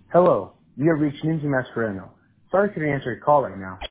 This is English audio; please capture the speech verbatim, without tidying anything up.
Hello, you have reached Ninja Mascherano. Sorry to answer your call right now.